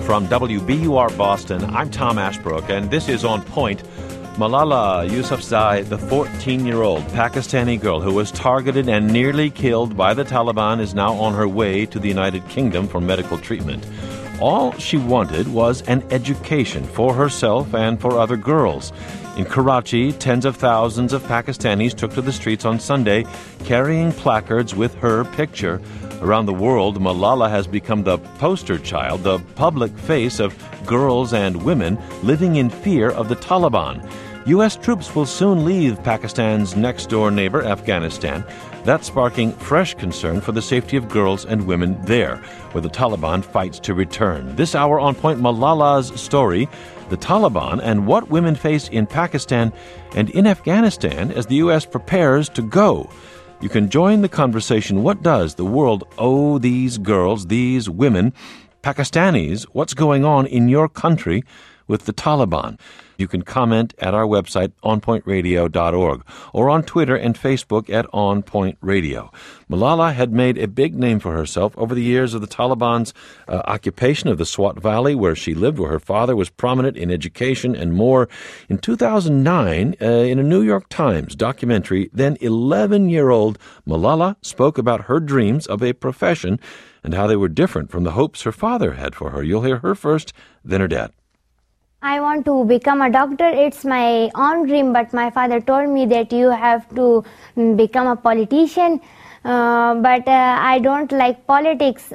from WBUR Boston. I'm Tom Ashbrook, and this is On Point. Malala Yousafzai, the 14-year-old Pakistani girl who was targeted and nearly killed by the Taliban, is now on her way to the United Kingdom for medical treatment. All she wanted was an education for herself and for other girls. In Karachi, tens of thousands of Pakistanis took to the streets on Sunday, carrying placards with her picture. Around the world, Malala has become the poster child, the public face of girls and women living in fear of the Taliban. U.S. troops will soon leave Pakistan's next-door neighbor, Afghanistan. That's sparking fresh concern for the safety of girls and women there, where the Taliban fights to return. This hour on Point, Malala's story, the Taliban, and what women face in Pakistan and in Afghanistan as the U.S. prepares to go. You can join the conversation. What does the world owe these girls, these women, Pakistanis? What's going on in your country with the Taliban? You can comment at our website, onpointradio.org, or on Twitter and Facebook at onpointradio. Malala had made a big name for herself over the years of the Taliban's occupation of the Swat Valley, where she lived, where her father was prominent in education and more. In 2009, in a New York Times documentary, then 11-year-old Malala spoke about her dreams of a profession and how they were different from the hopes her father had for her. You'll hear her first, then her dad. I want to become a doctor. It's my own dream, but my father told me that you have to become a politician. But I don't like politics.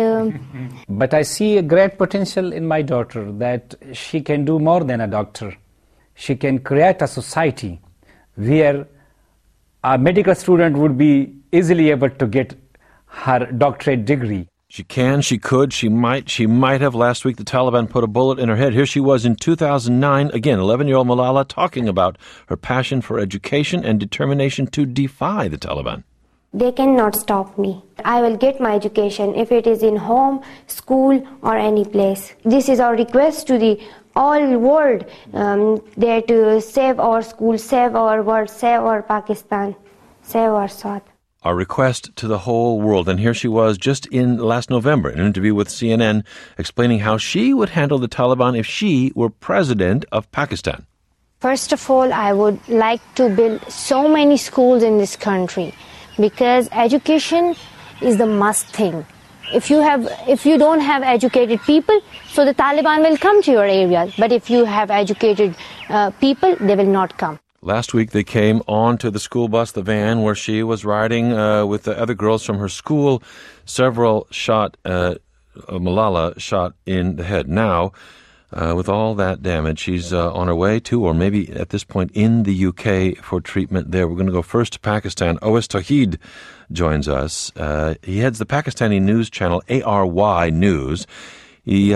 But I see a great potential in my daughter, that she can do more than a doctor. She can create a society where a medical student would be easily able to get her doctorate degree. She can, she could, she might have. Last week the Taliban put a bullet in her head. Here she was in 2009, again, 11-year-old Malala, talking about her passion for education and determination to defy the Taliban. They cannot stop me. I will get my education, if it is in home, school, or any place. This is our request to the all world, that save our school, save our world, save our Pakistan, save our Swat. Our request to the whole world. And here she was just in last November, in an interview with CNN, explaining how she would handle the Taliban if she were president of Pakistan. First of all, I would like to build so many schools in this country, because education is the must thing. If you don't have educated people, so the Taliban will come to your areas. But if you have educated people, they will not come. Last week they came onto the school bus, the van, where she was riding with the other girls from her school. Several shot, Malala shot in the head. Now, with all that damage, she's on her way to, or maybe at this point in the UK for treatment there. We're going to go first to Pakistan. Awais Tauheed joins us. He heads the Pakistani news channel ARY News. He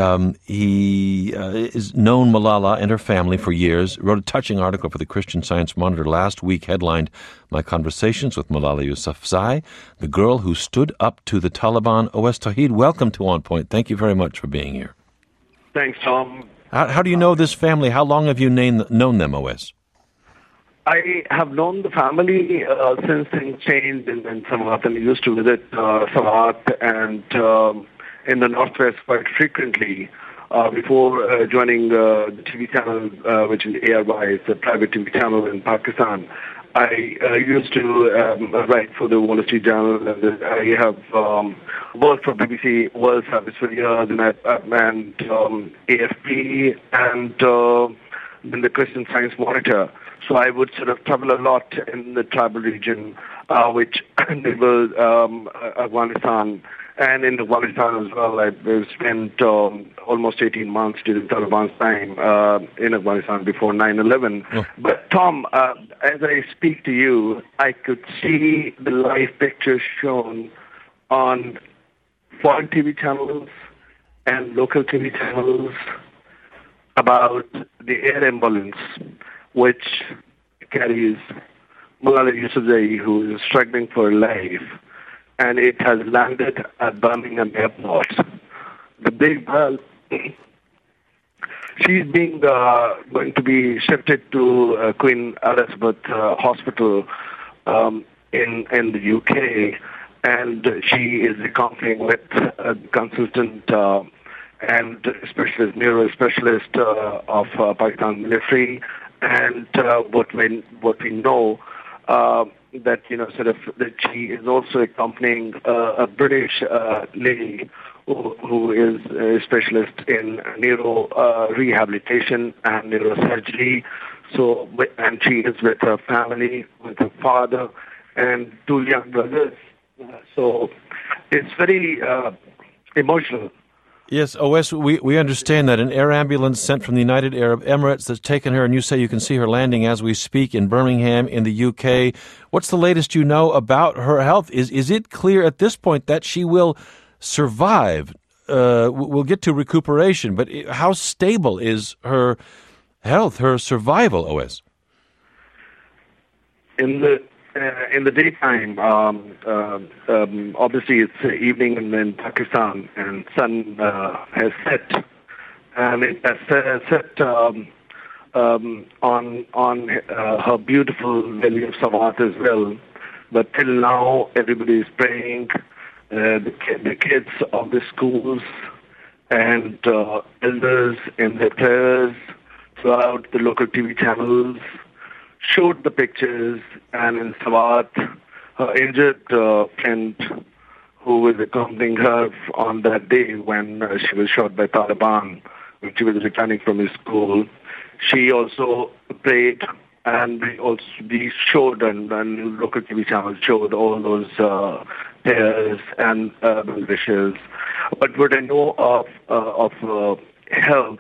is known Malala and her family for years, wrote a touching article for the Christian Science Monitor last week, headlined, "My Conversations with Malala Yousafzai, the girl who stood up to the Taliban." Awais Tauheed, welcome to On Point. Thank you very much for being here. Thanks, Tom. How do you know this family? How long have you known them, Awais? I have known the family since things changed in Samawat, and I used to visit Samawat and in the Northwest quite frequently before joining the TV channel, which is ARY, it's a private TV channel in Pakistan. I used to write for the Wall Street Journal, and I have worked for BBC World Service for years, and AFP, and in the Christian Science Monitor. So I would sort of travel a lot in the tribal region, which was Afghanistan. And in Afghanistan as well, I spent almost 18 months during Taliban's time in Afghanistan before 9/11. Oh. But Tom, as I speak to you, I could see the live pictures shown on foreign TV channels and local TV channels about the air ambulance, which carries Malala Yousafzai, who is struggling for her life. And it has landed at Birmingham Airport. The big girl, she's going to be shifted to Queen Elizabeth Hospital in the UK, and she is accompanying with a consultant and neuro specialist of Pakistan military. And what we know that that she is also accompanying a British lady who is a specialist in neuro rehabilitation and neurosurgery. So, and she is with her family, with her father and 2 young brothers. So it's very emotional. Yes, OS, we understand that an air ambulance sent from the United Arab Emirates that's taken her, and you say you can see her landing as we speak in Birmingham in the UK. What's the latest you know about her health? Is it clear at this point that she will survive? We'll get to recuperation, but how stable is her health, her survival, OS? In the daytime, obviously it's evening in Pakistan, and sun has set, and it has set on her beautiful valley of Sawat as well. But till now, everybody is praying. The kids of the schools and elders in their prayers throughout the local TV channels showed the pictures, and in Sawat, her injured friend who was accompanying her on that day when she was shot by Taliban, when she was returning from his school, she also prayed, and we showed, and local TV channels showed all those prayers and wishes. But what I know of health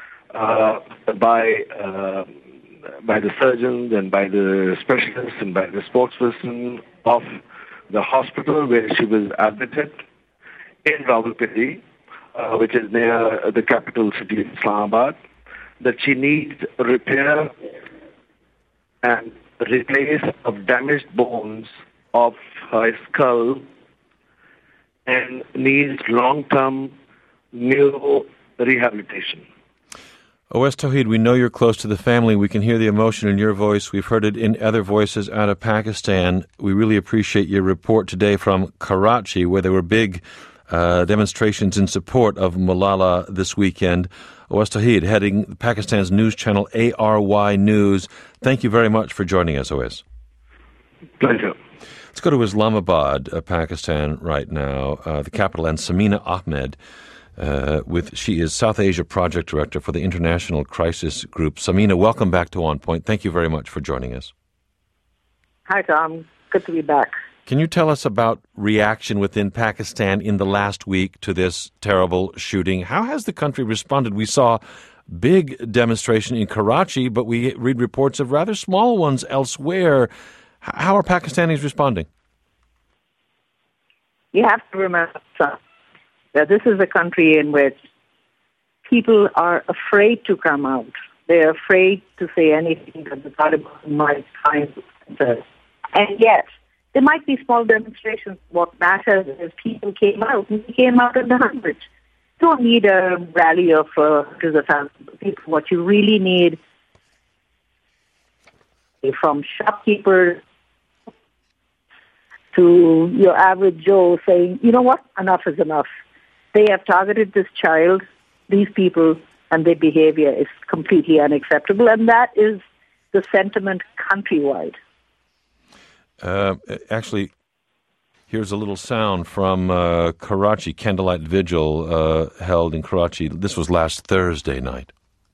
by the surgeons and by the specialists and by the spokesperson of the hospital where she was admitted in Rawalpindi, which is near the capital city of Islamabad, that she needs repair and replace of damaged bones of her skull and needs long-term neuro rehabilitation. OS Tauheed, we know you're close to the family. We can hear the emotion in your voice. We've heard it in other voices out of Pakistan. We really appreciate your report today from Karachi, where there were big demonstrations in support of Malala this weekend. OS Tauheed, heading Pakistan's news channel ARY News. Thank you very much for joining us, OS. Pleasure. Let's go to Islamabad, Pakistan right now, the capital, and Samina Ahmed. She is South Asia Project Director for the International Crisis Group. Samina, welcome back to On Point. Thank you very much for joining us. Hi, Tom. Good to be back. Can you tell us about reaction within Pakistan in the last week to this terrible shooting? How has the country responded? We saw big demonstration in Karachi, but we read reports of rather small ones elsewhere. How are Pakistanis responding? You have to remember something. That this is a country in which people are afraid to come out. They're afraid to say anything that the Taliban might find offensive. And yet, there might be small demonstrations. What matters is people came out, and they came out in the hundreds. You don't need a rally of hundreds of thousands of people. What you really need, from shopkeepers to your average Joe, saying, you know what, enough is enough. They have targeted this child, these people, and their behavior is completely unacceptable, and that is the sentiment countrywide. Actually, here's a little sound from Karachi, Candlelight Vigil held in Karachi. This was last Thursday night.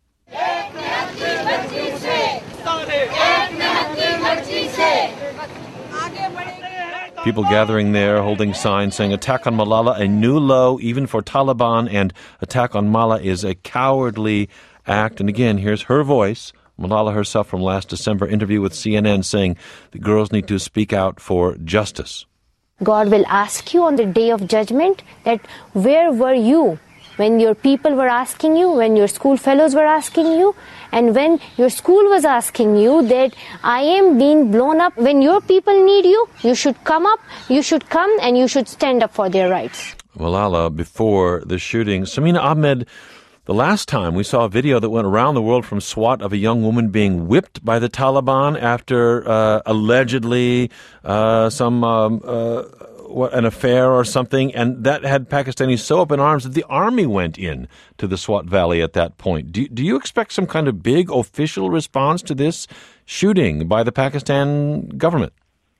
People gathering there, holding signs saying, "Attack on Malala, a new low even for Taliban," and "Attack on Malala is a cowardly act." And again, here's her voice, Malala herself from last December interview with CNN, saying the girls need to speak out for justice. God will ask you on the day of judgment that where were you when your people were asking you, when your school fellows were asking you, and when your school was asking you that I am being blown up. When your people need you, you should come up, you should come, and you should stand up for their rights. Malala, before the shooting. Samina Ahmed, the last time we saw a video that went around the world from SWAT of a young woman being whipped by the Taliban after allegedly some an affair or something, and that had Pakistanis so up in arms that the army went in to the Swat Valley at that point. Do you expect some kind of big official response to this shooting by the Pakistan government?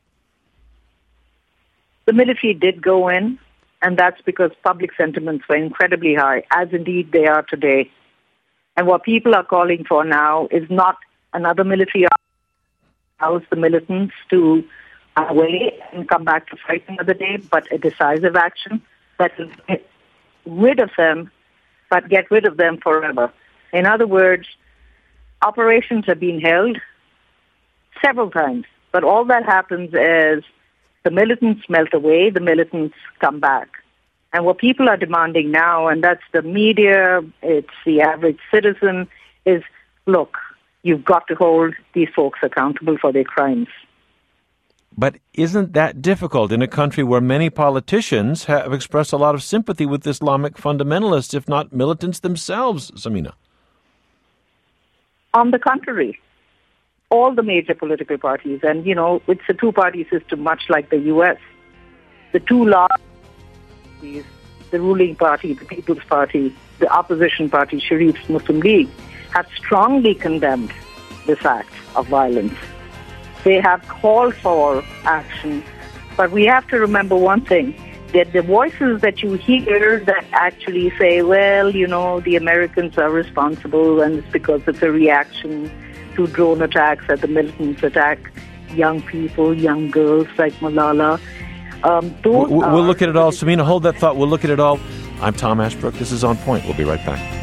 The military did go in, and that's because public sentiments were incredibly high, as indeed they are today. And what people are calling for now is not another military house the militants to away and come back to fight another day, but a decisive action that will get rid of them, but get rid of them forever. In other words, operations have been held several times, but all that happens is the militants melt away, the militants come back. And what people are demanding now, and that's the media, it's the average citizen, is, look, you've got to hold these folks accountable for their crimes. But isn't that difficult in a country where many politicians have expressed a lot of sympathy with Islamic fundamentalists, if not militants themselves, Samina? On the contrary, all the major political parties, and, it's a two-party system, much like the U.S., the two large parties, the ruling party, the People's Party, the opposition party, Sharif's Muslim League, have strongly condemned this act of violence. They have called for action, but we have to remember one thing, that the voices that you hear that actually say, well, the Americans are responsible and it's because it's a reaction to drone attacks that the militants attack young people, young girls like Malala. We'll look at it all. Samina, hold that thought. We'll look at it all. I'm Tom Ashbrook. This is On Point. We'll be right back.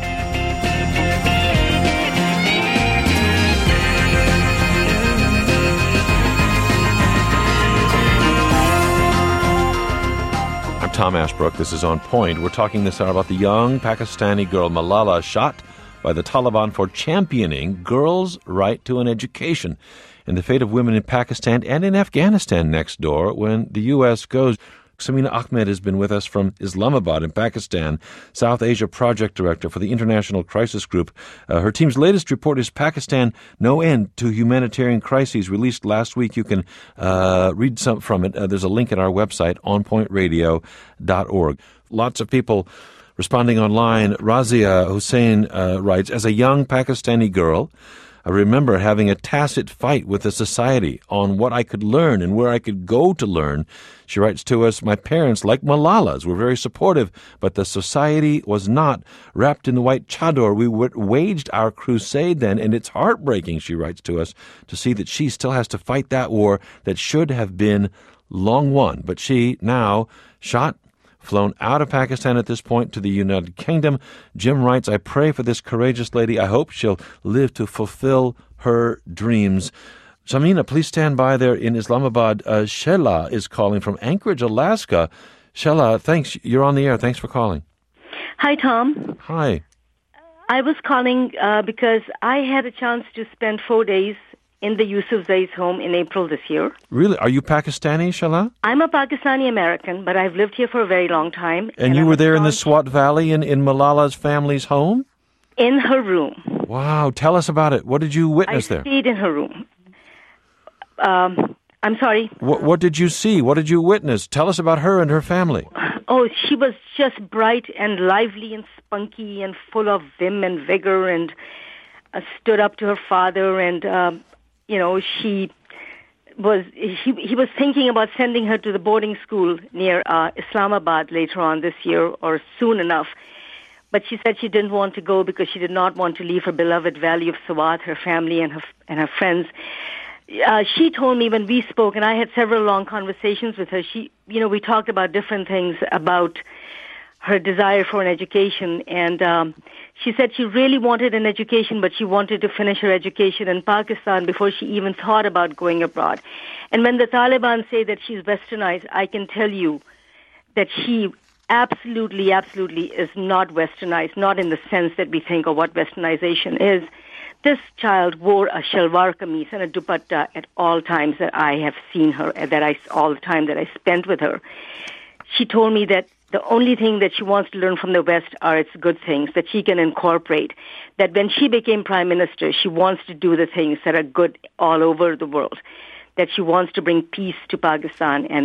Tom Ashbrook. This is On Point. We're talking this hour about the young Pakistani girl Malala, shot by the Taliban for championing girls' right to an education, and the fate of women in Pakistan and in Afghanistan next door when the U.S. goes. Samina Ahmed has been with us from Islamabad in Pakistan, South Asia Project Director for the International Crisis Group. Her team's latest report is Pakistan, No End to Humanitarian Crises, released last week. You can read some from it. There's a link at our website, onpointradio.org. Lots of people responding online. Razia Hussein writes, as a young Pakistani girl, I remember having a tacit fight with the society on what I could learn and where I could go to learn. She writes to us, my parents, like Malala's, were very supportive, but the society was not. Wrapped in the white chador, we waged our crusade then, and it's heartbreaking, she writes to us, to see that she still has to fight that war that should have been long won. But she, now, shot, flown out of Pakistan at this point to the United Kingdom. Jim writes, I pray for this courageous lady. I hope she'll live to fulfill her dreams. Samina, please stand by there in Islamabad. Shela is calling from Anchorage, Alaska. Shela, thanks. You're on the air. Thanks for calling. Hi, Tom. Hi. I was calling because I had a chance to spend 4 days in the Yusufzai's home in April this year. Really? Are you Pakistani, Shela? I'm a Pakistani-American, but I've lived here for a very long time. And you were there in the Swat Valley in Malala's family's home? In her room. Wow. Tell us about it. What did you witness there? I stayed in her room. I'm sorry? What did you see? What did you witness? Tell us about her and her family. Oh, she was just bright and lively and spunky and full of vim and vigor, and stood up to her father, and he was thinking about sending her to the boarding school near Islamabad later on this year or soon enough. But she said she didn't want to go because she did not want to leave her beloved valley of Swat, her family and her friends. She told me when we spoke, and I had several long conversations with her, we talked about different things about her desire for an education, and she said she really wanted an education, but she wanted to finish her education in Pakistan before she even thought about going abroad. And when the Taliban say that she's westernized, I can tell you that she absolutely is not westernized, not in the sense that we think of what westernization is. This child wore a shalwar kameez and a dupatta at all times that I have seen her, all the time that I spent with her. She told me that the only thing that she wants to learn from the West are its good things that she can incorporate. That when she became prime minister, she wants to do the things that are good all over the world. That she wants to bring peace to Pakistan and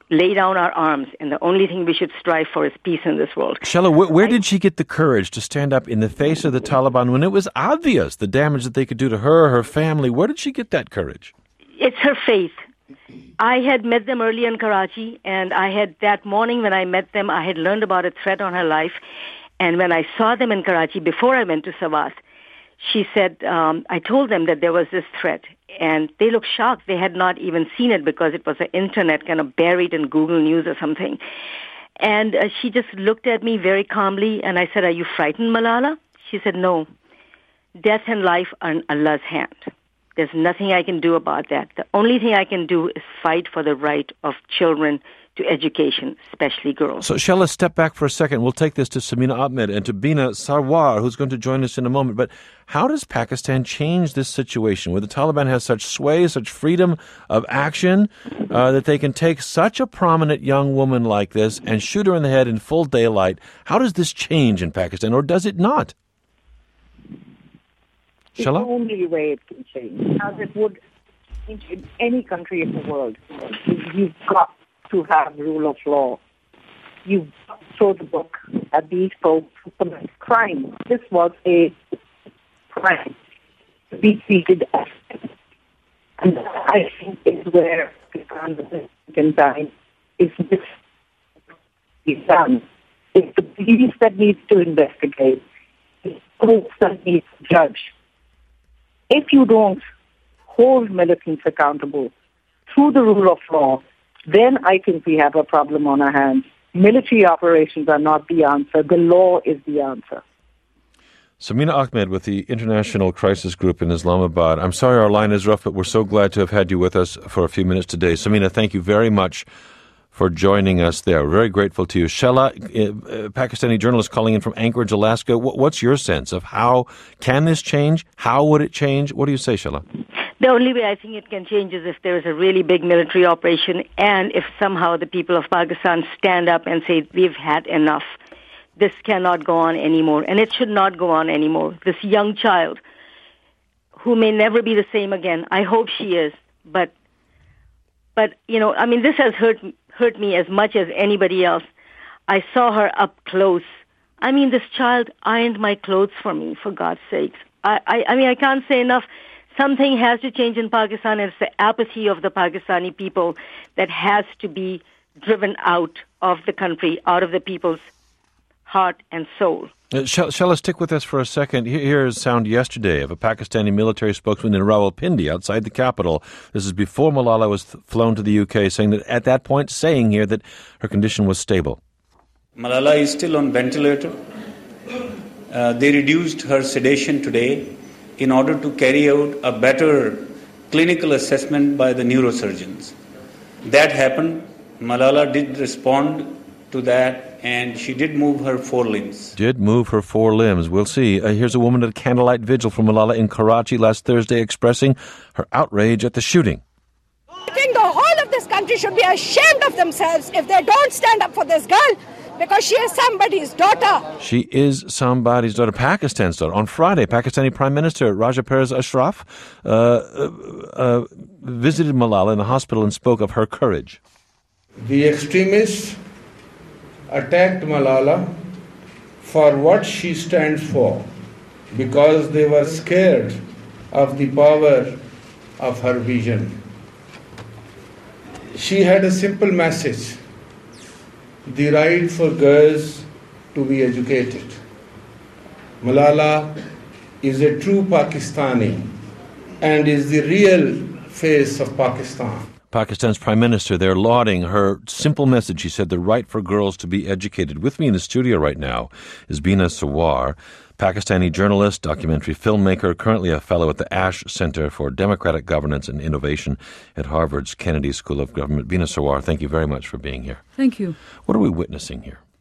lay down our arms, and the only thing we should strive for is peace in this world. Shella, where did she get the courage to stand up in the face of the Taliban when it was obvious the damage that they could do to her family? Where did she get that courage? It's her faith. I had met them early in Karachi, and I had that morning when I met them, I had learned about a threat on her life. And when I saw them in Karachi before I went to Savas, she said, I told them that there was this threat. And they looked shocked. They had not even seen it because it was the internet kind of buried in Google News or something. And she just looked at me very calmly, and I said, are you frightened, Malala? She said, no. Death and life are in Allah's hand. There's nothing I can do about that. The only thing I can do is fight for the right of children to education, especially girls. So, Shella, step back for a second. We'll take this to Samina Ahmed and to Bina Sarwar, who's going to join us in a moment. But how does Pakistan change this situation where the Taliban has such sway, such freedom of action, that they can take such a prominent young woman like this and shoot her in the head in full daylight? How does this change in Pakistan, or does it not? The only way it can change, as it would change in any country in the world, is you've got to have rule of law. You've got to throw the book at these folks who commit crime. This was a crime to be treated as. And I think is where the Pakistan time is this is done. It's the police that needs to investigate. It's the courts that needs to judge. If you don't hold militants accountable through the rule of law, then I think we have a problem on our hands. Military operations are not the answer. The law is the answer. Samina Ahmed with the International Crisis Group in Islamabad. I'm sorry our line is rough, but we're so glad to have had you with us for a few minutes today. Samina, thank you very much for joining us there. We're very grateful to you. Shella, Pakistani journalist calling in from Anchorage, Alaska. What's your sense of how can this change? How would it change? What do you say, Shella? The only way I think it can change is if there is a really big military operation and if somehow the people of Pakistan stand up and say, we've had enough. This cannot go on anymore, and it should not go on anymore. This young child, who may never be the same again, I hope she is, but you know, I mean, this has hurt me as much as anybody else. I saw her up close. I mean, this child ironed my clothes for me, for God's sakes. I mean, I can't say enough. Something has to change in Pakistan. It's the apathy of the Pakistani people that has to be driven out of the country, out of the people's heart and soul. Shella, stick with us for a second. Here's sound yesterday of a Pakistani military spokesman in Rawalpindi outside the capital. This is before Malala was flown to the UK, saying that at that point, saying here that her condition was stable. Malala is still on ventilator. They reduced her sedation today in order to carry out a better clinical assessment by the neurosurgeons. That happened. Malala did respond to that, and she did move her four limbs. We'll see. Here's a woman at a candlelight vigil for Malala in Karachi last Thursday expressing her outrage at the shooting. I think the whole of this country should be ashamed of themselves if they don't stand up for this girl, because she is somebody's daughter. She is somebody's daughter, Pakistan's daughter. On Friday, Pakistani Prime Minister Raja Pervez Ashraf visited Malala in the hospital and spoke of her courage. The extremists attacked Malala for what she stands for, because they were scared of the power of her vision. She had a simple message: the right for girls to be educated. Malala is a true Pakistani and is the real face of Pakistan. Pakistan's Prime Minister there lauding her simple message. She said the right for girls to be educated. With me in the studio right now is Bina Sarwar, Pakistani journalist, documentary filmmaker, currently a fellow at the Ash Center for Democratic Governance and Innovation at Harvard's Kennedy School of Government. Bina Sarwar, thank you very much for being here. Thank you. What are we witnessing here?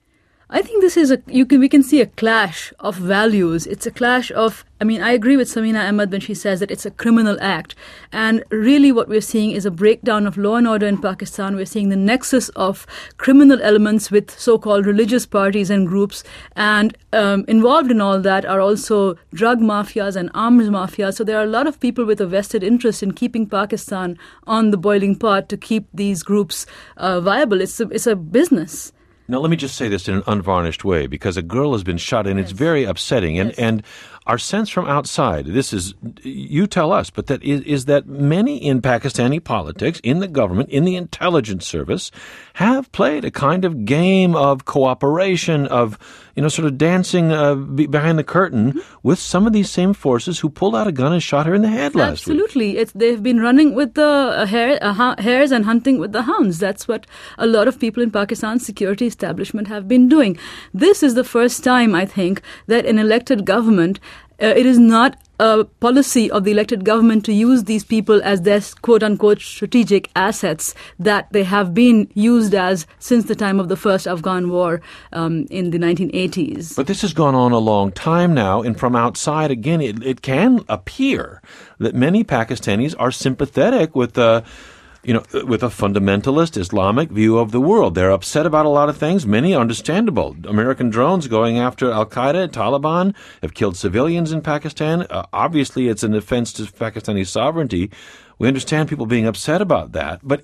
I think this is we can see a clash of values. It's a clash of, I agree with Samina Ahmed when she says that it's a criminal act. And really what we're seeing is a breakdown of law and order in Pakistan. We're seeing the nexus of criminal elements with so-called religious parties and groups. And involved in all that are also drug mafias and arms mafias. So there are a lot of people with a vested interest in keeping Pakistan on the boiling pot to keep these groups viable. It's a business. Now, let me just say this in an unvarnished way, because a girl has been shot, and it's very upsetting. And our sense from outside, this is, you tell us, but that is that many in Pakistani politics, in the government, in the intelligence service, have played a kind of game of cooperation, of, sort of dancing behind the curtain with some of these same forces who pulled out a gun and shot her in the head last week. Absolutely. They've been running with the hares and hunting with the hounds. That's what a lot of people in Pakistan's security establishment have been doing. This is the first time, I think, that an elected government, it is not a policy of the elected government to use these people as their quote-unquote strategic assets that they have been used as since the time of the first Afghan war in the 1980s. But this has gone on a long time now, and from outside, again, it can appear that many Pakistanis are sympathetic with with a fundamentalist Islamic view of the world. They're upset about a lot of things, many understandable. American drones going after Al-Qaeda and Taliban have killed civilians in Pakistan. Obviously, it's an offense to Pakistani sovereignty. We understand people being upset about that. But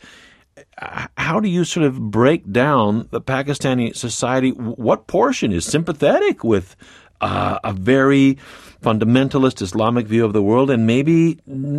how do you sort of break down the Pakistani society? What portion is sympathetic with a very fundamentalist Islamic view of the world, and maybe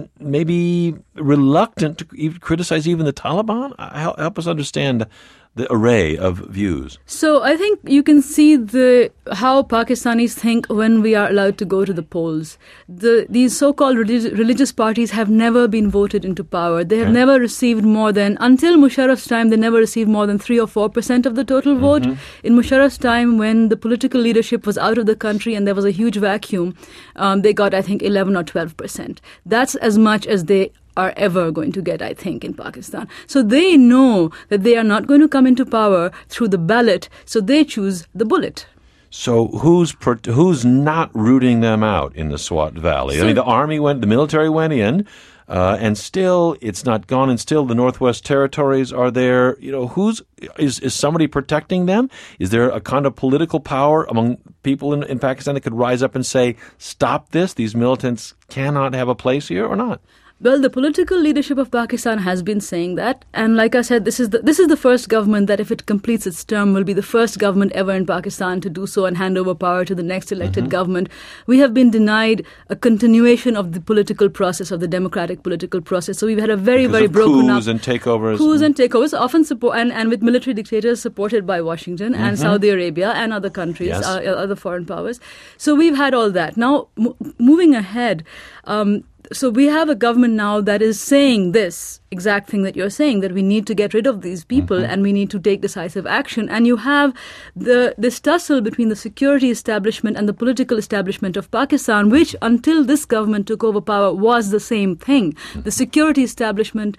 reluctant to criticize even the Taliban? Help us understand the array of views. So I think you can see how Pakistanis think when we are allowed to go to the polls. These so-called religious parties have never been voted into power. They have never received more than, until Musharraf's time, they never received more than 3 or 4% of the total vote. In Musharraf's time, when the political leadership was out of the country and there was a huge vacuum, they got, I think, 11 or 12%. That's as much as they are ever going to get, I think, in Pakistan. So they know that they are not going to come into power through the ballot, so they choose the bullet. So who's not rooting them out in the Swat Valley? The military went in, and still it's not gone, and still the Northwest Territories are there. Is somebody protecting them? Is there a kind of political power among people in Pakistan that could rise up and say, stop this, these militants cannot have a place here, or not? Well, the political leadership of Pakistan has been saying that, and like I said, this is the first government that, if it completes its term, will be the first government ever in Pakistan to do so and hand over power to the next elected government. We have been denied a continuation of the political process, of the democratic political process. So we've had a very broken up coups and takeovers. Coups and takeovers, often and with military dictators supported by Washington and Saudi Arabia and other countries, other foreign powers. So we've had all that. Now, moving ahead. So we have a government now that is saying this exact thing that you're saying, that we need to get rid of these people and we need to take decisive action. And you have this tussle between the security establishment and the political establishment of Pakistan, which until this government took over power was the same thing. The security establishment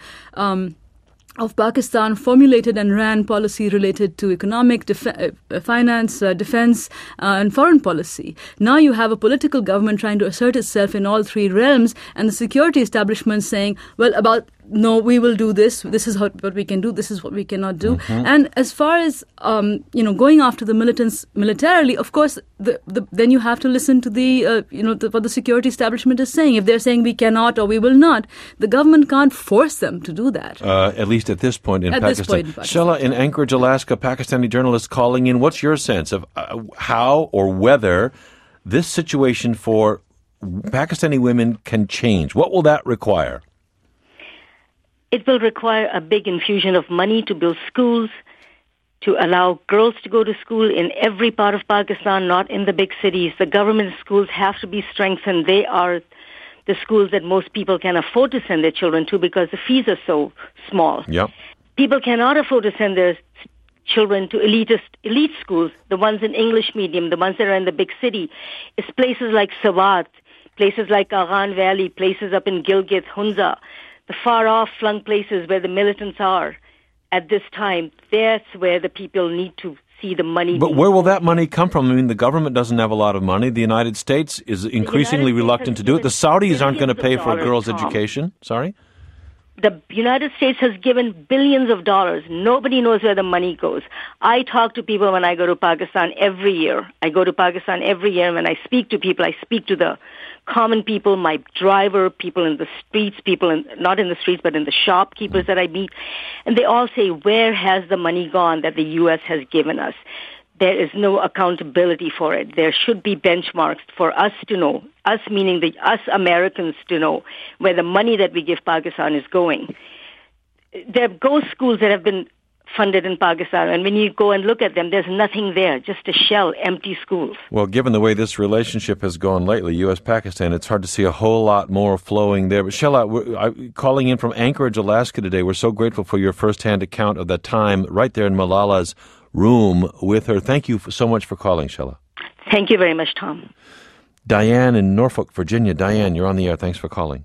of Pakistan formulated and ran policy related to economic, finance, defense, and foreign policy. Now you have a political government trying to assert itself in all three realms, and the security establishment saying, no, we will do this. This is what we can do. This is what we cannot do. And as far as going after the militants militarily, of course, then you have to listen to what the security establishment is saying. If they're saying we cannot or we will not, the government can't force them to do that. At least at this point in Pakistan. Shella in Anchorage, Alaska, Pakistani journalist calling in. What's your sense of how or whether this situation for Pakistani women can change? What will that require? It will require a big infusion of money to build schools, to allow girls to go to school in every part of Pakistan, not in the big cities. The government schools have to be strengthened. They are the schools that most people can afford to send their children to because the fees are so small. Yep. People cannot afford to send their children to elite schools, the ones in English medium, the ones that are in the big city. It's places like Swat, places like Aghan Valley, places up in Gilgit, Hunza, the far-off flung places where the militants are at this time. That's where the people need to see the money. But where will that money come from? I mean, the government doesn't have a lot of money. The United States is increasingly reluctant to do it. The Saudis aren't going to pay for a girl's education. Sorry? The United States has given billions of dollars. Nobody knows where the money goes. I talk to people when I go to Pakistan every year. I go to Pakistan every year, and when I speak to people, I speak to the common people, my driver, people in the streets, not in the streets, but in the shopkeepers that I meet. And they all say, where has the money gone that the U.S. has given us? There is no accountability for it. There should be benchmarks for us to know, us meaning us Americans to know where the money that we give Pakistan is going. There are ghost schools that have been funded in Pakistan, and when you go and look at them, there's nothing there, just a shell, empty schools. Well, given the way this relationship has gone lately, U.S.-Pakistan, it's hard to see a whole lot more flowing there. But Sheila, calling in from Anchorage, Alaska today, we're so grateful for your first-hand account of that time right there in Malala's room with her. Thank you so much for calling, Sheila. Thank you very much, Tom. Diane in Norfolk, Virginia. Diane, you're on the air. Thanks for calling.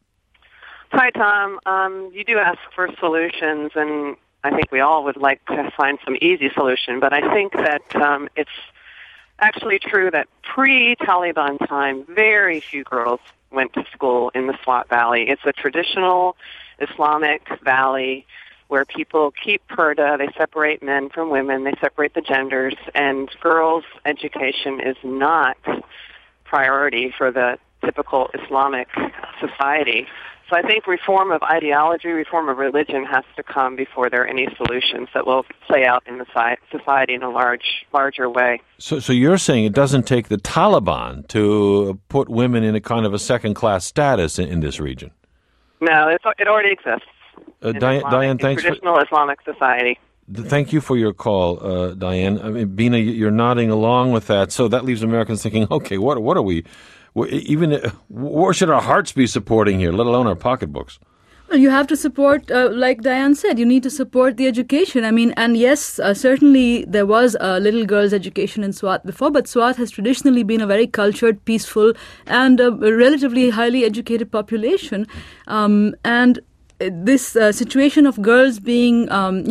Hi, Tom. You do ask for solutions, and I think we all would like to find some easy solution, but I think that it's actually true that pre-Taliban time, very few girls went to school in the Swat Valley. It's a traditional Islamic valley where people keep purdah, they separate men from women, they separate the genders, and girls' education is not priority for the typical Islamic society. So I think reform of ideology, reform of religion has to come before there are any solutions that will play out in the society in a larger way. So you're saying it doesn't take the Taliban to put women in a kind of a second-class status in this region? No, it already exists. Diane, thanks for traditional Islamic society. Thank you for your call, Diane. I mean, Bina, you're nodding along with that. So that leaves Americans thinking, okay, what are we? Where should our hearts be supporting here, let alone our pocketbooks? Well, you have to support, like Diane said, you need to support the education. I mean, and yes, certainly there was a little girl's education in Swat before, but Swat has traditionally been a very cultured, peaceful, and a relatively highly educated population. And this situation of girls being,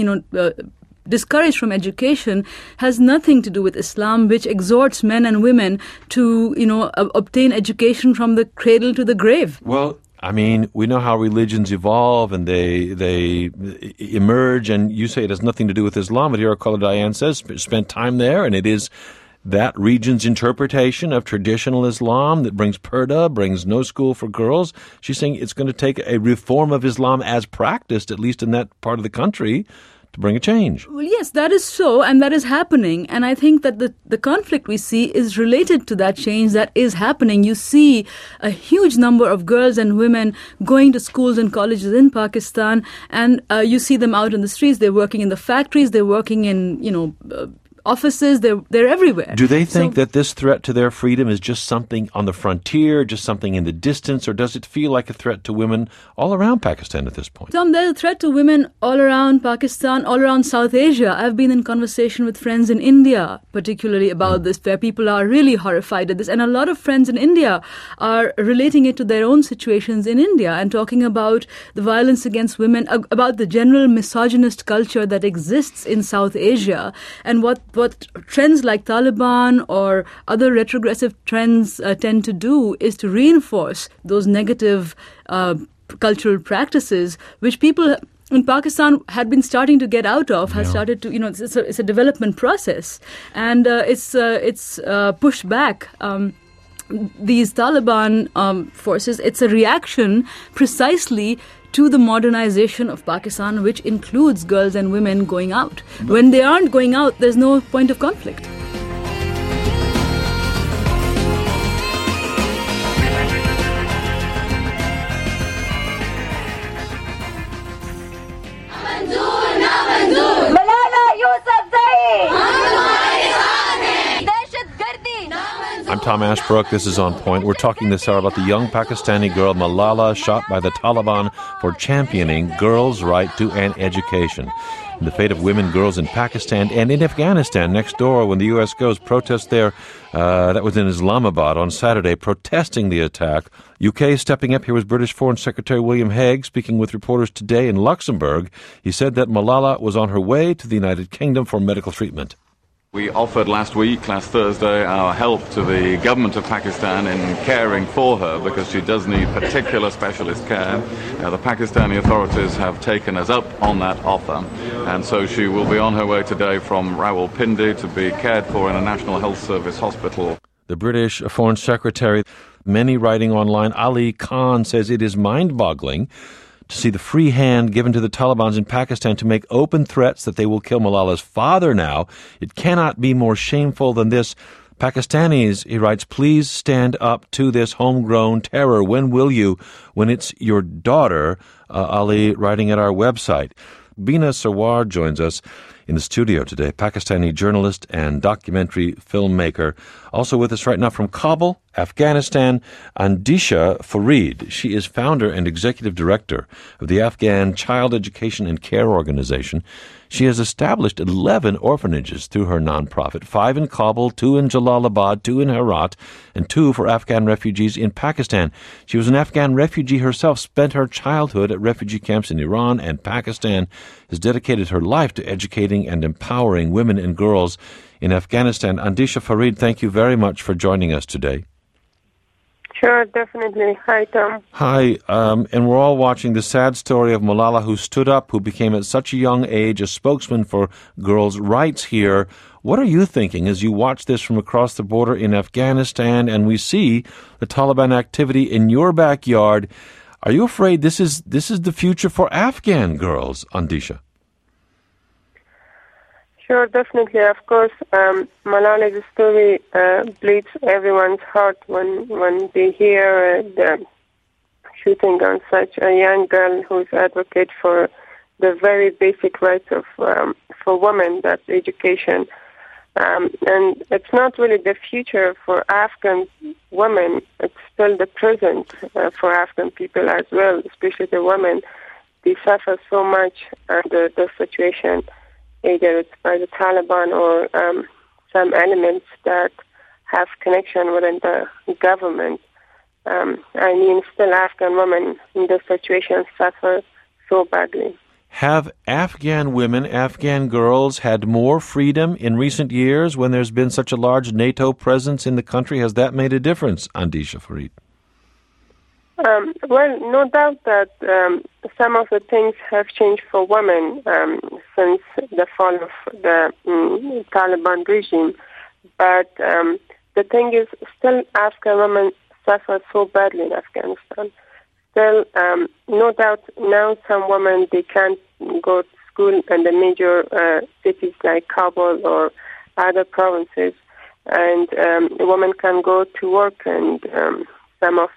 discouraged from education has nothing to do with Islam, which exhorts men and women to, obtain education from the cradle to the grave. Well, I mean, we know how religions evolve and they emerge, and you say it has nothing to do with Islam, but here our caller Diane says, spent time there, and it is that region's interpretation of traditional Islam that brings purdah, brings no school for girls. She's saying it's going to take a reform of Islam as practiced, at least in that part of the country, to bring a change. Well, yes, that is so, and that is happening. And I think that the conflict we see is related to that change that is happening. You see a huge number of girls and women going to schools and colleges in Pakistan, and you see them out in the streets. They're working in the factories. They're working in, offices, they're everywhere. Do they think that this threat to their freedom is just something on the frontier, just something in the distance, or does it feel like a threat to women all around Pakistan at this point? Tom, there's a threat to women all around Pakistan, all around South Asia. I've been in conversation with friends in India, particularly about this, where people are really horrified at this. And a lot of friends in India are relating it to their own situations in India and talking about the violence against women, about the general misogynist culture that exists in South Asia, and what trends like Taliban or other retrogressive trends tend to do is to reinforce those negative cultural practices, which people in Pakistan had been starting to get out of, has started to, it's a development process, and it's pushed back. These Taliban forces, it's a reaction precisely to the modernization of Pakistan, which includes girls and women going out. When they aren't going out, there's no point of conflict. I'm Tom Ashbrook. This is On Point. We're talking this hour about the young Pakistani girl Malala, shot by the Taliban for championing girls' right to an education. And the fate of women, girls in Pakistan and in Afghanistan next door when the U.S. goes protest there. That was in Islamabad on Saturday, protesting the attack. UK stepping up. Here was British Foreign Secretary William Hague speaking with reporters today in Luxembourg. He said that Malala was on her way to the United Kingdom for medical treatment. We offered last Thursday, our help to the government of Pakistan in caring for her because she does need particular specialist care. The Pakistani authorities have taken us up on that offer, and so she will be on her way today from Rawalpindi to be cared for in a National Health Service hospital. The British Foreign Secretary, many writing online, Ali Khan, says it is mind-boggling to see the free hand given to the Taliban in Pakistan to make open threats that they will kill Malala's father now. It cannot be more shameful than this. Pakistanis, he writes, please stand up to this homegrown terror. When will you? When it's your daughter, Ali, writing at our website. Bina Sarwar joins us in the studio today, Pakistani journalist and documentary filmmaker. Also with us right now from Kabul, Afghanistan, Andisha Farid. She is founder and executive director of the Afghan Child Education and Care Organization. She has established 11 orphanages through her nonprofit, 5 in Kabul, 2 in Jalalabad, 2 in Herat, and 2 for Afghan refugees in Pakistan. She was an Afghan refugee herself, spent her childhood at refugee camps in Iran and Pakistan, has dedicated her life to educating and empowering women and girls in Afghanistan. Andisha Farid, thank you very much for joining us today. Sure, definitely. Hi, Tom. Hi, and we're all watching the sad story of Malala, who stood up, who became at such a young age a spokesman for girls' rights here. What are you thinking as you watch this from across the border in Afghanistan and we see the Taliban activity in your backyard? Are you afraid this is the future for Afghan girls, Andisha? Sure, definitely. Of course, Malala's story bleeds everyone's heart when they hear the shooting on such a young girl who's advocate for the very basic rights of for women, that's education. And it's not really the future for Afghan women. It's still the present for Afghan people as well, especially the women. They suffer so much under the situation, either it's by the Taliban or some elements that have connection within the government. Still Afghan women in this situation suffer so badly. Have Afghan women, Afghan girls, had more freedom in recent years when there's been such a large NATO presence in the country? Has that made a difference, Andisha Farid? Well, no doubt that some of the things have changed for women since the fall of the Taliban regime. But the thing is, still Afghan women suffer so badly in Afghanistan. Still, no doubt now some women, they can't go to school in the major cities like Kabul or other provinces. And the women can go to work in some of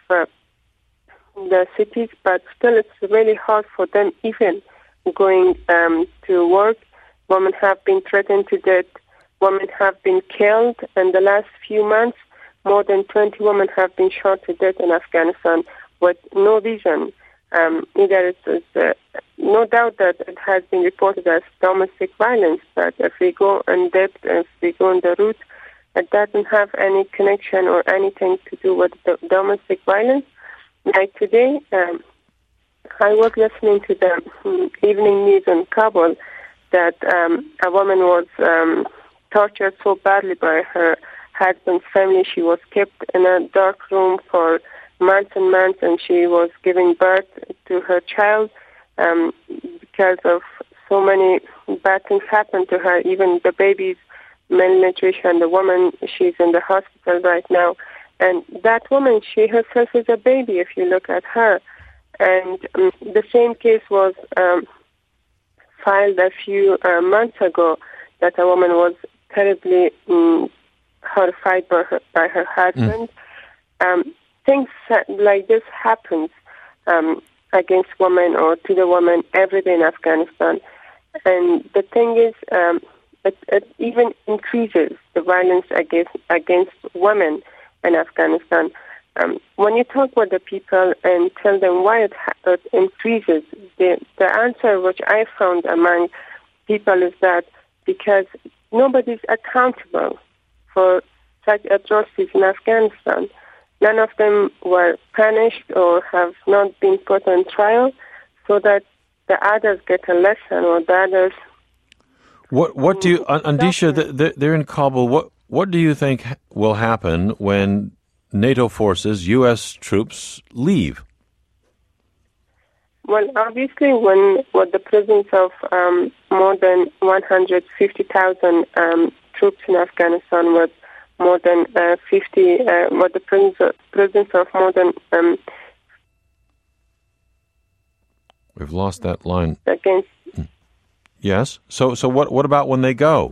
the cities, but still it's really hard for them even going to work. Women have been threatened to death. Women have been killed. In the last few months, more than 20 women have been shot to death in Afghanistan with no reason. Either it's no doubt that it has been reported as domestic violence, but if we go in depth, if we go on the root, it doesn't have any connection or anything to do with the domestic violence. Like today, I was listening to the evening news in Kabul that a woman was tortured so badly by her husband's family. She was kept in a dark room for months and months, and she was giving birth to her child because of so many bad things happened to her. Even the baby's malnutrition, the woman, she's in the hospital right now. And that woman, she herself is a baby if you look at her. And the same case was filed a few months ago, that a woman was terribly horrified by her husband. Things like this happens against women or to the woman every day in Afghanistan. And the thing is, it even increases the violence against women in Afghanistan. When you talk with the people and tell them why it increases, the answer which I found among people is that because nobody's accountable for such atrocities in Afghanistan. None of them were punished or have not been put on trial so that the others get a lesson or the others What do you, Andisha? They're in Kabul. What do you think will happen when NATO forces, U.S. troops, leave? Well, obviously, with the presence of more than 150,000 troops in Afghanistan, with more than with the presence of more than we've lost that line. Against. Yes. So what about when they go?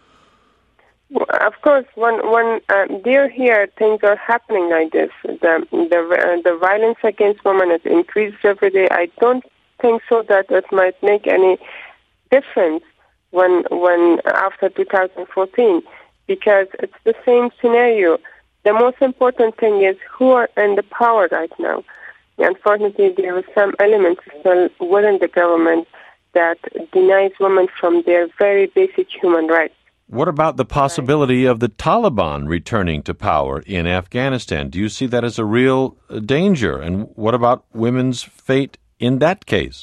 Of course, when they're here, things are happening like this. The violence against women has increased every day. I don't think so that it might make any difference when after 2014, because it's the same scenario. The most important thing is who are in the power right now. Unfortunately, there are some elements still within the government that denies women from their very basic human rights. What about the possibility of the Taliban returning to power in Afghanistan? Do you see that as a real danger? And what about women's fate in that case?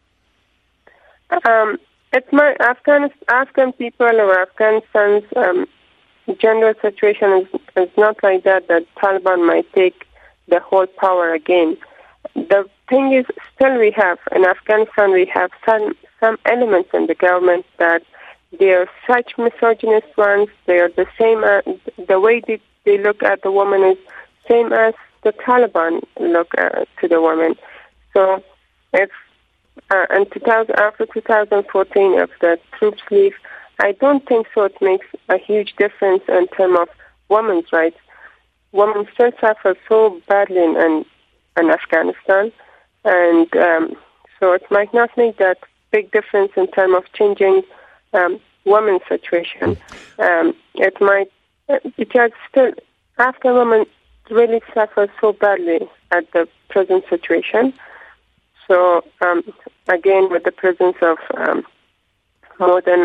It's my Afghan people or Afghanistan's general situation is not like that Taliban might take the whole power again. The thing is, still we have, in Afghanistan, we have some elements in the government that they are such misogynist ones. They are the same, the way they look at the woman is same as the Taliban look to the woman. So if after 2014, if the troops leave, I don't think so it makes a huge difference in terms of women's rights. Women still suffer so badly in Afghanistan, and so it might not make that big difference in terms of changing women's situation. It might, because still Afghan women really suffer so badly at the present situation. So again, with the presence of more than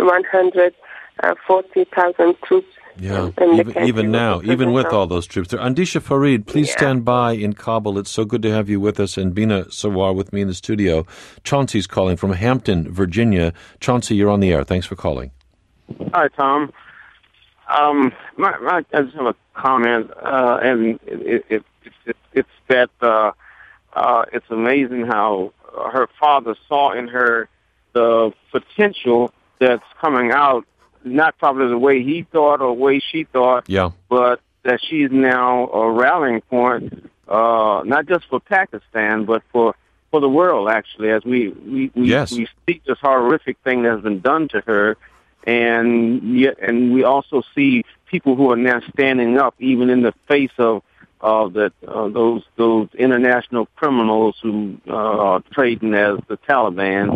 140,000 troops. Yeah, even now, even with all those troops there. Andisha Farid, please stand by in Kabul. It's so good to have you with us. And Bina Sawar with me in the studio. Chauncey's calling from Hampton, Virginia. Chauncey, you're on the air. Thanks for calling. Hi, Tom. I just have a comment, and it's that it's amazing how her father saw in her the potential that's coming out. Not probably the way he thought or the way she thought, but that she's now a rallying point, not just for Pakistan, but for the world, actually, as we see this horrific thing that has been done to her, and we also see people who are now standing up, even in the face of those international criminals who are trading as the Taliban.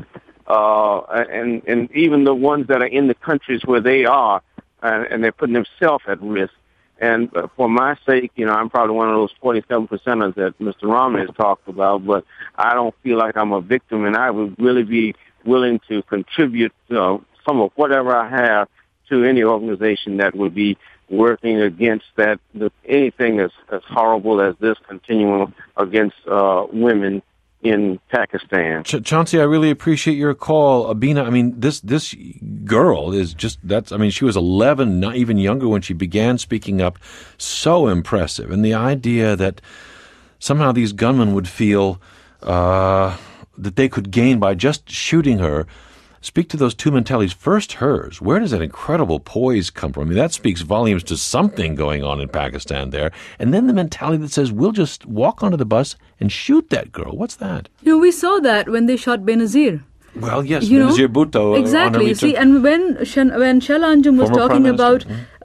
And even the ones that are in the countries where they are, and they're putting themselves at risk. And for my sake, I'm probably one of those 47%ers that Mr. Rahman has talked about, but I don't feel like I'm a victim, and I would really be willing to contribute some of whatever I have to any organization that would be working against anything as horrible as this continuing against women in Pakistan. Chauncey, I really appreciate your call. Bina, I mean, this girl is just, she was 11, not even younger when she began speaking up. So impressive. And the idea that somehow these gunmen would feel that they could gain by just shooting her. Speak to those two mentalities. First, hers. Where does that incredible poise come from? I mean, that speaks volumes to something going on in Pakistan there. And then the mentality that says, we'll just walk onto the bus and shoot that girl. What's that? We saw that when they shot Benazir. Well, yes, Benazir Bhutto. Exactly. See, and when Shahla Anjum was talking about,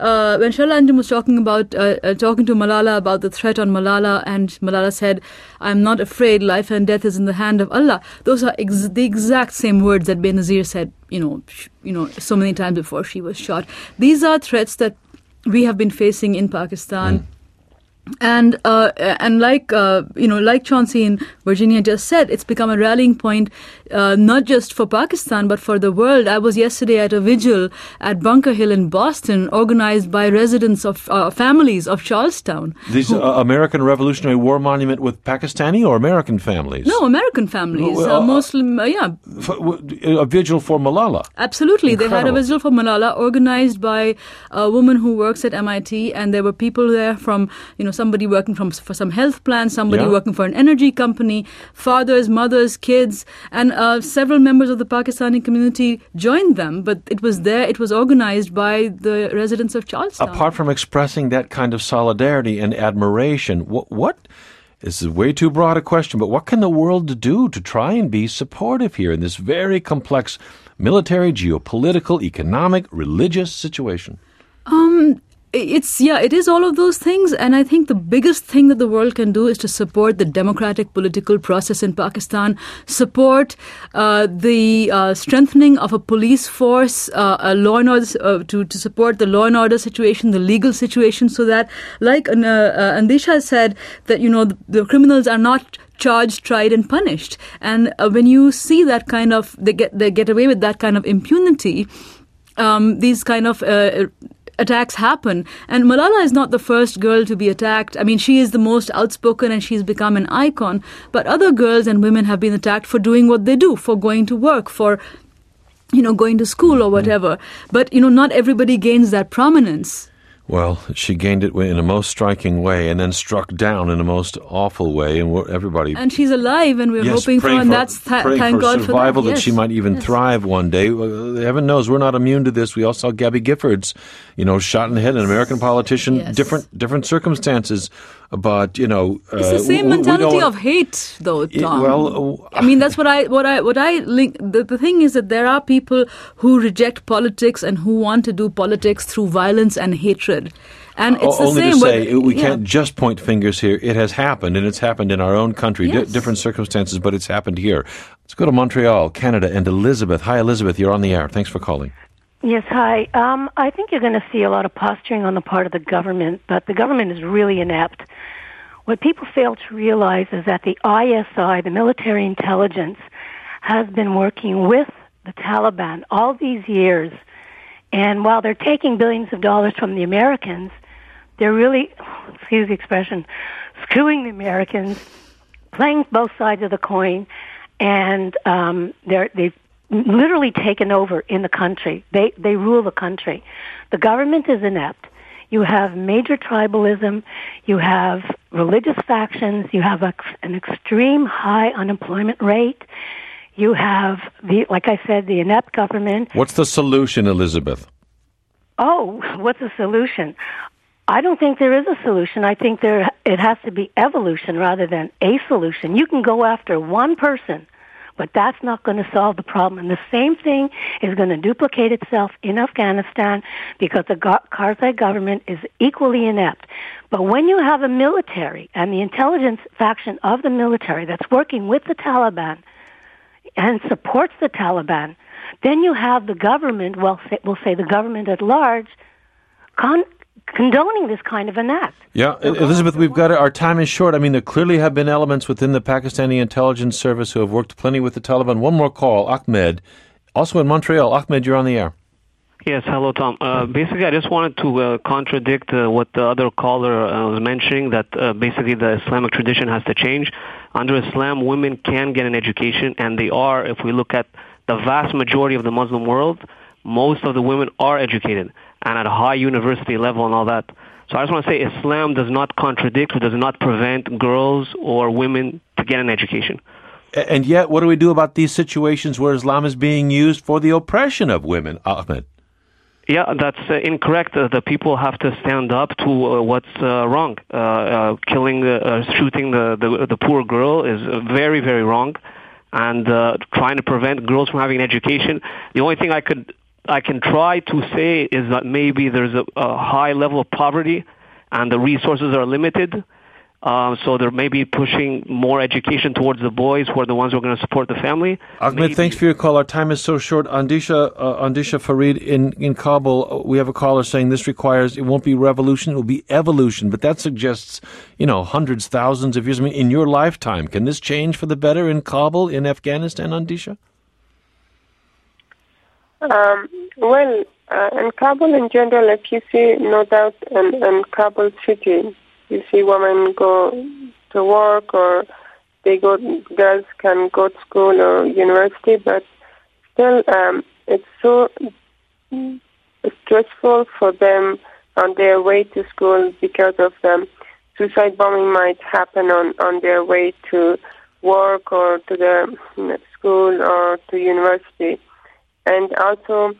talking to Malala about the threat on Malala, and Malala said, "I'm not afraid. Life and death is in the hand of Allah." Those are the exact same words that Benazir said, so many times before she was shot. These are threats that we have been facing in Pakistan And like like Chauncey in Virginia just said, it's become a rallying point, not just for Pakistan but for the world. I was yesterday at a vigil at Bunker Hill in Boston, organized by residents of families of Charlestown. These American Revolutionary War Monument with Pakistani or American families? No, American families, Muslim. A vigil for Malala. Absolutely, Incredible. They had a vigil for Malala organized by a woman who works at MIT, and there were people there from somebody working for some health plan, somebody working for an energy company, fathers, mothers, kids, and several members of the Pakistani community joined them. But it was organized by the residents of Charlestown. Apart from expressing that kind of solidarity and admiration, what this is way too broad a question, but what can the world do to try and be supportive here in this very complex military, geopolitical, economic, religious situation? It is all of those things, and I think the biggest thing that the world can do is to support the democratic political process in Pakistan, support the strengthening of a police force, a law and order, to support the law and order situation, the legal situation, so that, like Andisha said, that the criminals are not charged, tried, and punished. And when you see that kind of they get away with that kind of impunity, these kind of attacks happen. And Malala is not the first girl to be attacked. I mean, she is the most outspoken and she's become an icon. But other girls and women have been attacked for doing what they do, for going to work, for going to school or whatever. But not everybody gains that prominence. Well, she gained it in a most striking way and then struck down in a most awful way, and everybody... And she's alive, and we're hoping for, and that's thank God for survival, that. that she might even thrive one day. Heaven knows we're not immune to this. We all saw Gabby Giffords, shot in the head, an American politician, different circumstances. But it's the same mentality of hate, though, Tom. I mean, that's what I link. The thing is that there are people who reject politics and who want to do politics through violence and hatred. And it's the only same. To say, we can't just point fingers here. It has happened, and it's happened in our own country, different circumstances, but it's happened here. Let's go to Montreal, Canada, and Elizabeth. Hi, Elizabeth. You're on the air. Thanks for calling. Yes, hi. I think you're going to see a lot of posturing on the part of the government, but the government is really inept. What people fail to realize is that the ISI, the military intelligence, has been working with the Taliban all these years. And while they're taking billions of dollars from the Americans, they're really, excuse the expression, screwing the Americans, playing both sides of the coin, and they've literally taken over in the country. They rule the country. The government is inept. You have major tribalism. You have religious factions. You have an extreme high unemployment rate. You have, like I said, the inept government. What's the solution, Elizabeth? Oh, what's the solution? I don't think there is a solution. I think it has to be evolution rather than a solution. You can go after one person, but that's not going to solve the problem. And the same thing is going to duplicate itself in Afghanistan because the Karzai government is equally inept. But when you have a military and the intelligence faction of the military that's working with the Taliban and supports the Taliban, then you have the government, we'll say the government at large, condoning this kind of an act. Yeah, Elizabeth, our time is short. I mean, there clearly have been elements within the Pakistani intelligence service who have worked plenty with the Taliban. One more call, Ahmed, also in Montreal. Ahmed, you're on the air. Yes, hello, Tom. Basically, I just wanted to contradict what the other caller was mentioning, that basically the Islamic tradition has to change. Under Islam, women can get an education, and they are, if we look at the vast majority of the Muslim world, most of the women are educated and at a high university level and all that. So I just want to say Islam does not contradict or does not prevent girls or women to get an education. And yet, what do we do about these situations where Islam is being used for the oppression of women, Ahmed? Yeah, that's incorrect. The people have to stand up to what's wrong. Shooting the poor girl is very, very wrong. And trying to prevent girls from having an education. The only thing I can try to say is that maybe there's a high level of poverty and the resources are limited. So they're maybe pushing more education towards the boys, who are the ones who are going to support the family. Ahmed, thanks for your call. Our time is so short. Andisha Farid in Kabul, we have a caller saying this requires, it won't be revolution, it will be evolution. But that suggests, hundreds, thousands of years. I mean, in your lifetime, can this change for the better in Kabul, in Afghanistan, Andisha? In Kabul in general, if you see, no doubt, in Kabul city, you see women go to work, or girls can go to school or university, but still it's so stressful for them on their way to school because of them. Suicide bombing might happen on their way to work or to the school or to university. And also,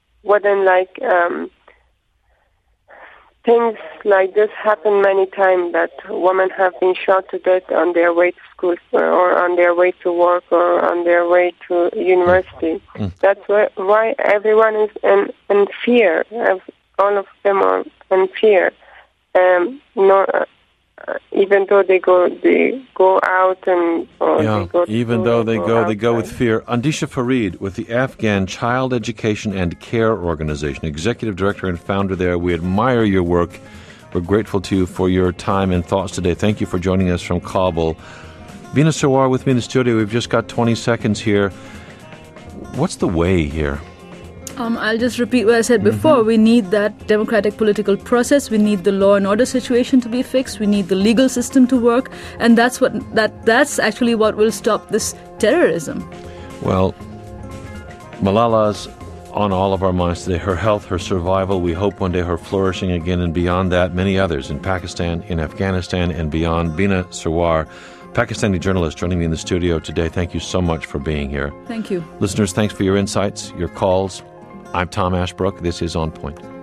things like this happen many times, that women have been shot to death on their way to school or on their way to work or on their way to university. That's why everyone is in fear. All of them are in fear. Even though they go out and they go with fear. Andisha Farid with the Afghan Child Education and Care Organization, Executive Director and Founder there. We admire your work. We're grateful to you for your time and thoughts today. Thank you for joining us from Kabul. Bina Sarwar with me in the studio. We've just got 20 seconds here. What's the way here? I'll just repeat what I said before. We need that democratic political process. We need the law and order situation to be fixed. We need the legal system to work, and that's actually what will stop this terrorism. Well, Malala's on all of our minds today. Her health, her survival. We hope one day her flourishing again, and beyond that, many others in Pakistan, in Afghanistan, and beyond. Bina Sarwar, Pakistani journalist, joining me in the studio today. Thank you so much for being here. Thank you. Listeners, thanks for your insights, your calls. I'm Tom Ashbrook. This is On Point.